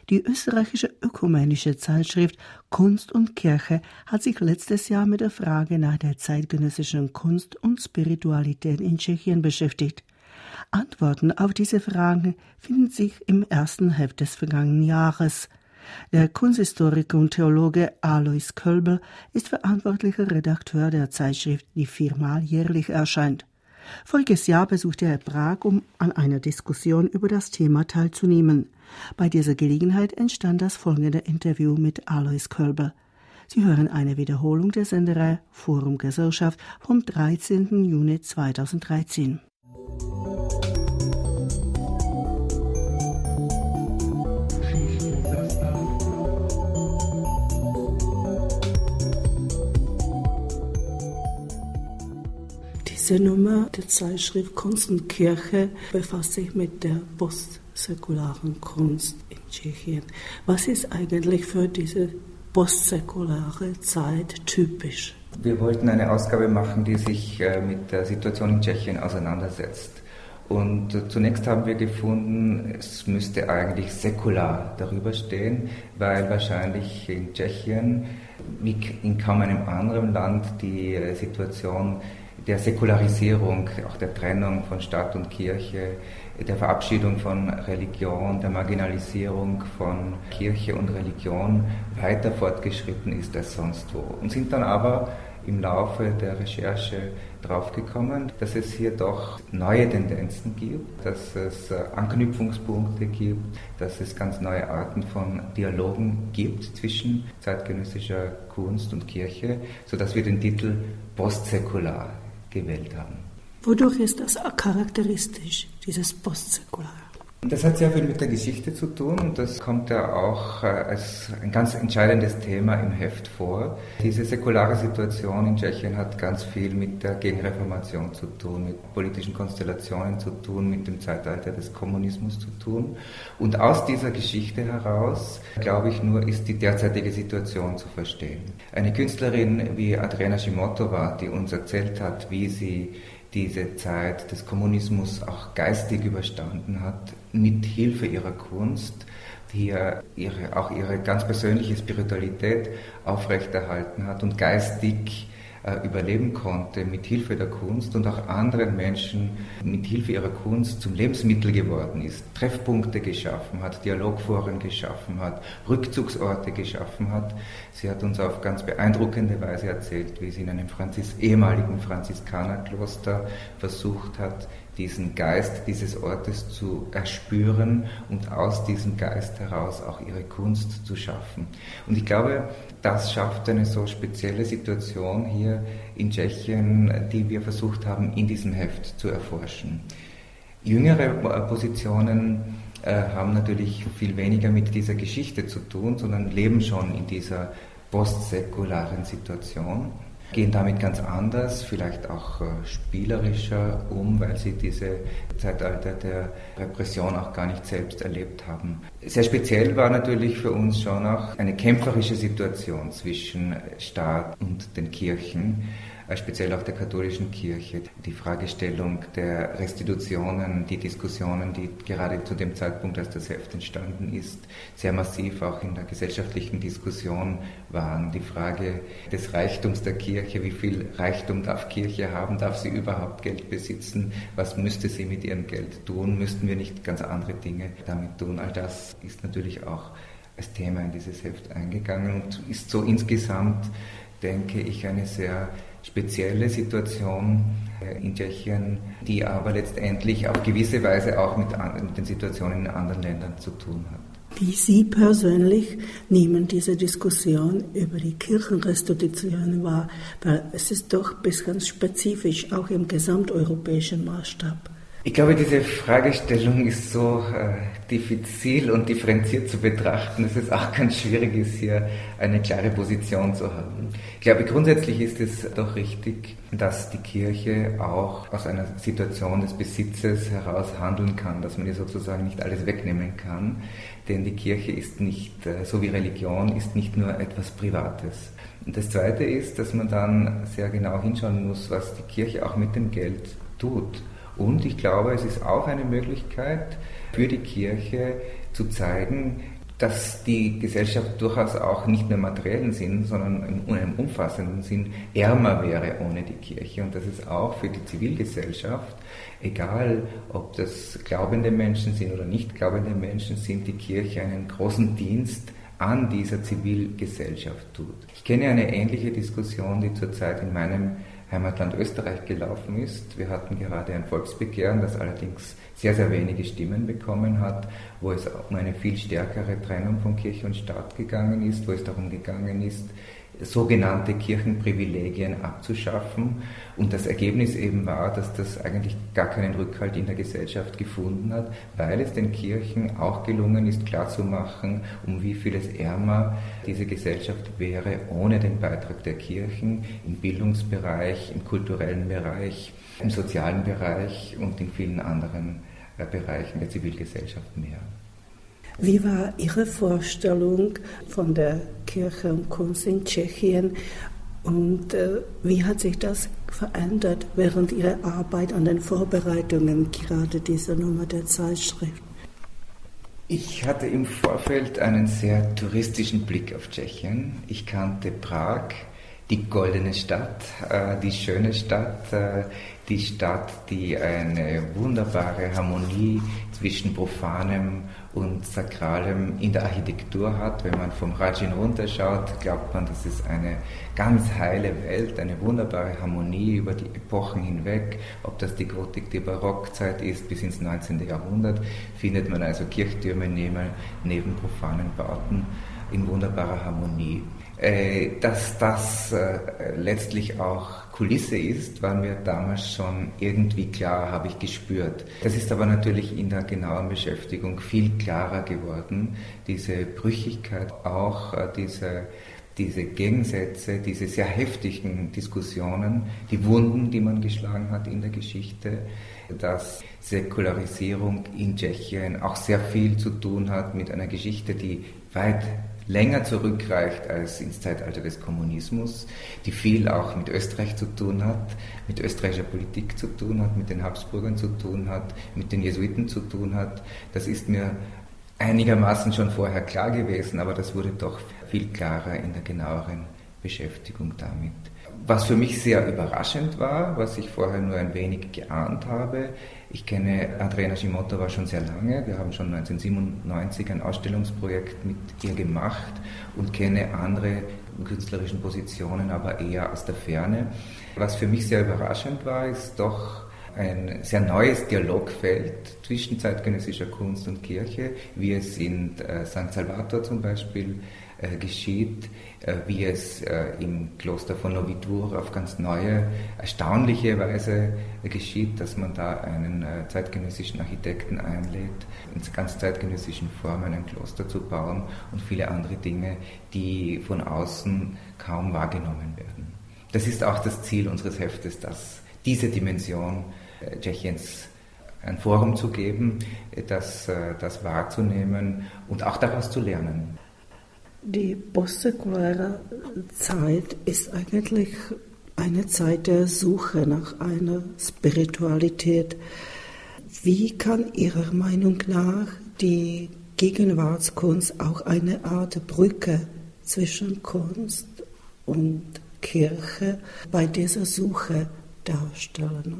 Die österreichische ökumenische Zeitschrift Kunst und Kirche hat sich letztes Jahr mit der Frage nach der zeitgenössischen Kunst und Spiritualität in Tschechien beschäftigt. Antworten auf diese Fragen finden sich im ersten Heft des vergangenen Jahres. Der Kunsthistoriker und Theologe Alois Kölbel ist verantwortlicher Redakteur der Zeitschrift, die viermal jährlich erscheint. Voriges Jahr besuchte er Prag, um an einer Diskussion über das Thema teilzunehmen. Bei dieser Gelegenheit entstand das folgende Interview mit Alois Kölbel. Sie hören eine Wiederholung der Sendereihe Forum Gesellschaft vom 13. Juni 2013. Diese Nummer der Zeitschrift Kunst und Kirche befasst sich mit der postsäkularen Kunst in Tschechien. Was ist eigentlich für diese postsäkulare Zeit typisch? Wir wollten eine Ausgabe machen, die sich mit der Situation in Tschechien auseinandersetzt. Und zunächst haben wir gefunden, es müsste eigentlich säkular darüber stehen, weil wahrscheinlich in Tschechien, wie in kaum einem anderen Land, die Situation der Säkularisierung, auch der Trennung von Staat und Kirche, der Verabschiedung von Religion, der Marginalisierung von Kirche und Religion weiter fortgeschritten ist als sonst wo. Und sind dann aber im Laufe der Recherche draufgekommen, dass es hier doch neue Tendenzen gibt, dass es Anknüpfungspunkte gibt, dass es ganz neue Arten von Dialogen gibt zwischen zeitgenössischer Kunst und Kirche, sodass wir den Titel postsäkular gewählt haben. Wodurch ist das charakteristisch, dieses Postsäkular? Das hat sehr viel mit der Geschichte zu tun und das kommt ja auch als ein ganz entscheidendes Thema im Heft vor. Diese säkulare Situation in Tschechien hat ganz viel mit der Gegenreformation zu tun, mit politischen Konstellationen zu tun, mit dem Zeitalter des Kommunismus zu tun. Und aus dieser Geschichte heraus, glaube ich, nur ist die derzeitige Situation zu verstehen. Eine Künstlerin wie Adriana Šimotova, die uns erzählt hat, wie sie diese Zeit des Kommunismus auch geistig überstanden hat, mit Hilfe ihrer Kunst, die auch ihre ganz persönliche Spiritualität aufrechterhalten hat und geistig überleben konnte mit Hilfe der Kunst und auch anderen Menschen mit Hilfe ihrer Kunst zum Lebensmittel geworden ist, Treffpunkte geschaffen hat, Dialogforen geschaffen hat, Rückzugsorte geschaffen hat. Sie hat uns auf ganz beeindruckende Weise erzählt, wie sie in einem ehemaligen Franziskanerkloster versucht hat, diesen Geist dieses Ortes zu erspüren und aus diesem Geist heraus auch ihre Kunst zu schaffen. Und ich glaube, das schafft eine so spezielle Situation hier in Tschechien, die wir versucht haben, in diesem Heft zu erforschen. Jüngere Positionen haben natürlich viel weniger mit dieser Geschichte zu tun, sondern leben schon in dieser postsäkularen Situation, gehen damit ganz anders, vielleicht auch spielerischer um, weil sie diese Zeitalter der Repression auch gar nicht selbst erlebt haben. Sehr speziell war natürlich für uns schon auch eine kämpferische Situation zwischen Staat und den Kirchen, speziell auch der katholischen Kirche. Die Fragestellung der Restitutionen, die Diskussionen, die gerade zu dem Zeitpunkt, als das Heft entstanden ist, sehr massiv auch in der gesellschaftlichen Diskussion waren. Die Frage des Reichtums der Kirche, wie viel Reichtum darf Kirche haben, darf sie überhaupt Geld besitzen, was müsste sie mit ihrem Geld tun, müssten wir nicht ganz andere Dinge damit tun. All das ist natürlich auch als Thema in dieses Heft eingegangen und ist so insgesamt, denke ich, eine sehr spezielle Situation in Tschechien, die aber letztendlich auf gewisse Weise auch mit den Situationen in anderen Ländern zu tun hat. Wie Sie persönlich nehmen diese Diskussion über die Kirchenrestitution wahr, weil es ist doch bis ganz spezifisch, auch im gesamteuropäischen Maßstab. Ich glaube, diese Fragestellung ist so diffizil und differenziert zu betrachten, dass es auch ganz schwierig ist, hier eine klare Position zu haben. Ich glaube, grundsätzlich ist es doch richtig, dass die Kirche auch aus einer Situation des Besitzes heraus handeln kann, dass man ihr sozusagen nicht alles wegnehmen kann, denn die Kirche ist nicht, so wie Religion, ist nicht nur etwas Privates. Und das Zweite ist, dass man dann sehr genau hinschauen muss, was die Kirche auch mit dem Geld tut. Und ich glaube, es ist auch eine Möglichkeit für die Kirche zu zeigen, dass die Gesellschaft durchaus auch nicht nur materiellen Sinn, sondern in einem umfassenden Sinn ärmer wäre ohne die Kirche und dass es auch für die Zivilgesellschaft, egal ob das glaubende Menschen sind oder nicht glaubende Menschen sind, die Kirche einen großen Dienst an dieser Zivilgesellschaft tut. Ich kenne eine ähnliche Diskussion, die zurzeit in meinem Heimatland Österreich gelaufen ist. Wir hatten gerade ein Volksbegehren, das allerdings sehr, sehr wenige Stimmen bekommen hat, wo es um eine viel stärkere Trennung von Kirche und Staat gegangen ist, wo es darum gegangen ist, sogenannte Kirchenprivilegien abzuschaffen. Und das Ergebnis eben war, dass das eigentlich gar keinen Rückhalt in der Gesellschaft gefunden hat, weil es den Kirchen auch gelungen ist, klarzumachen, um wie viel es ärmer diese Gesellschaft wäre ohne den Beitrag der Kirchen im Bildungsbereich, im kulturellen Bereich, im sozialen Bereich und in vielen anderen Bereichen der Zivilgesellschaft mehr. Wie war Ihre Vorstellung von der Kirche und Kunst in Tschechien und wie hat sich das verändert während Ihrer Arbeit an den Vorbereitungen gerade dieser Nummer der Zeitschrift? Ich hatte im Vorfeld einen sehr touristischen Blick auf Tschechien. Ich kannte Prag, die goldene Stadt, die schöne Stadt, die Stadt, die eine wunderbare Harmonie zwischen Profanem und Sakralem in der Architektur hat. Wenn man vom Hradschin runterschaut, glaubt man, das ist eine ganz heile Welt, eine wunderbare Harmonie über die Epochen hinweg. Ob das die Gotik, die Barockzeit ist, bis ins 19. Jahrhundert, findet man also Kirchtürme neben profanen Bauten in wunderbarer Harmonie. Dass das letztlich auch Kulisse ist, war mir damals schon irgendwie klar, habe ich gespürt. Das ist aber natürlich in der genauen Beschäftigung viel klarer geworden, diese Brüchigkeit, auch diese Gegensätze, diese sehr heftigen Diskussionen, die Wunden, die man geschlagen hat in der Geschichte, dass Säkularisierung in Tschechien auch sehr viel zu tun hat mit einer Geschichte, die weit länger zurückreicht als ins Zeitalter des Kommunismus, die viel auch mit Österreich zu tun hat, mit österreichischer Politik zu tun hat, mit den Habsburgern zu tun hat, mit den Jesuiten zu tun hat. Das ist mir einigermaßen schon vorher klar gewesen, aber das wurde doch viel klarer in der genaueren Beschäftigung damit. Was für mich sehr überraschend war, was ich vorher nur ein wenig geahnt habe, ich kenne Andrea Nashimotowa schon sehr lange, wir haben schon 1997 ein Ausstellungsprojekt mit ihr gemacht und kenne andere künstlerischen Positionen, aber eher aus der Ferne. Was für mich sehr überraschend war, ist doch ein sehr neues Dialogfeld zwischen zeitgenössischer Kunst und Kirche, wie es in St. Salvator zum Beispiel geschieht, wie es im Kloster von Novi Dvor auf ganz neue, erstaunliche Weise geschieht, dass man da einen zeitgenössischen Architekten einlädt, in ganz zeitgenössischen Formen ein Kloster zu bauen und viele andere Dinge, die von außen kaum wahrgenommen werden. Das ist auch das Ziel unseres Heftes, dass diese Dimension Tschechiens ein Forum zu geben, das wahrzunehmen und auch daraus zu lernen. Die postsäkulare Zeit ist eigentlich eine Zeit der Suche nach einer Spiritualität. Wie kann Ihrer Meinung nach die Gegenwartskunst auch eine Art Brücke zwischen Kunst und Kirche bei dieser Suche darstellen?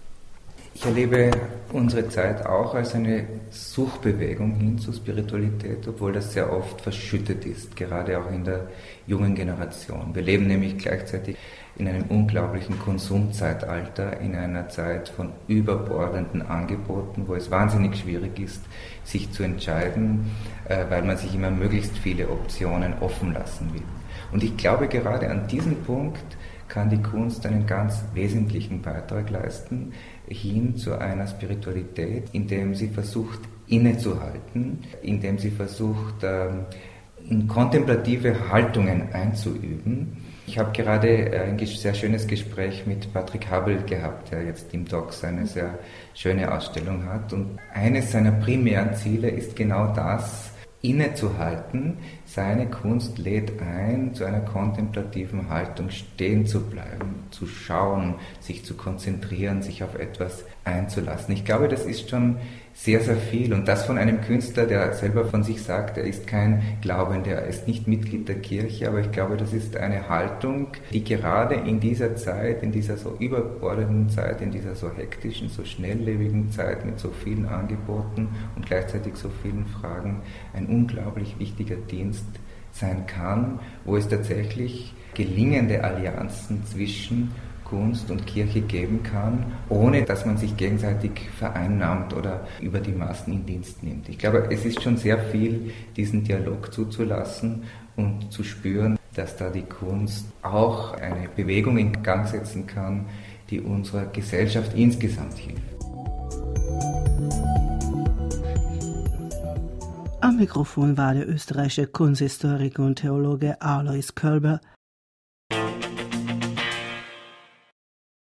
Ich erlebe unsere Zeit auch als eine Suchbewegung hin zur Spiritualität, obwohl das sehr oft verschüttet ist, gerade auch in der jungen Generation. Wir leben nämlich gleichzeitig in einem unglaublichen Konsumzeitalter, in einer Zeit von überbordenden Angeboten, wo es wahnsinnig schwierig ist, sich zu entscheiden, weil man sich immer möglichst viele Optionen offen lassen will. Und ich glaube, gerade an diesem Punkt kann die Kunst einen ganz wesentlichen Beitrag leisten, hin zu einer Spiritualität, indem sie versucht, innezuhalten, indem sie versucht, in kontemplative Haltungen einzuüben. Ich habe gerade ein sehr schönes Gespräch mit Patrick Habel gehabt, der jetzt im DOCS eine sehr schöne Ausstellung hat. Und eines seiner primären Ziele ist genau das, innezuhalten. Seine Kunst lädt ein, zu einer kontemplativen Haltung stehen zu bleiben, zu schauen, sich zu konzentrieren, sich auf etwas einzulassen. Ich glaube, das ist schon sehr, sehr viel. Und das von einem Künstler, der selber von sich sagt, er ist kein Glaubender, er ist nicht Mitglied der Kirche, aber ich glaube, das ist eine Haltung, die gerade in dieser Zeit, in dieser so überbordenden Zeit, in dieser so hektischen, so schnelllebigen Zeit mit so vielen Angeboten und gleichzeitig so vielen Fragen ein unglaublich wichtiger Dienst sein kann, wo es tatsächlich gelingende Allianzen zwischen Kunst und Kirche geben kann, ohne dass man sich gegenseitig vereinnahmt oder über die Maßen in Dienst nimmt. Ich glaube, es ist schon sehr viel, diesen Dialog zuzulassen und zu spüren, dass da die Kunst auch eine Bewegung in Gang setzen kann, die unserer Gesellschaft insgesamt hilft. Am Mikrofon war der österreichische Kunsthistoriker und Theologe Alois Kölber.